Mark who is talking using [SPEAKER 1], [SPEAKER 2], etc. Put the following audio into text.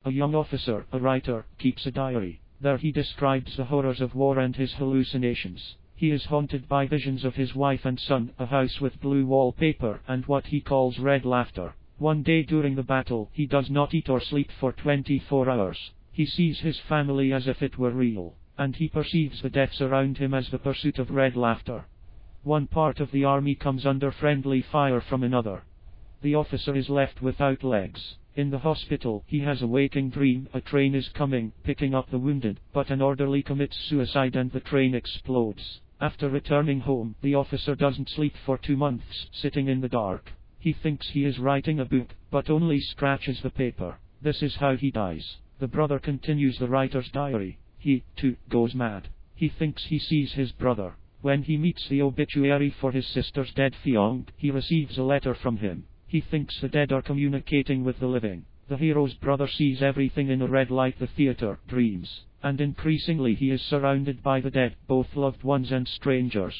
[SPEAKER 1] A young officer, a writer, keeps a diary. There he describes the horrors of war and his hallucinations. He is haunted by visions of his wife and son, a house with blue wallpaper, and what he calls red laughter. One day during the battle, he does not eat or sleep for 24 hours. He sees his family as if it were real, and he perceives the deaths around him as the pursuit of red laughter. One part of the army comes under friendly fire from another. The officer is left without legs. In the hospital, he has a waking dream. A train is coming, picking up the wounded, but an orderly commits suicide and the train explodes. After returning home, the officer doesn't sleep for 2 months, sitting in the dark. He thinks he is writing a book, but only scratches the paper. This is how he dies. The brother continues the writer's diary. He, too, goes mad. He thinks he sees his brother. When he meets the obituary for his sister's dead fiancé, he receives a letter from him. He thinks the dead are communicating with the living. The hero's brother sees everything in a red light, the theater, dreams, and increasingly he is surrounded by the dead, both loved ones and strangers.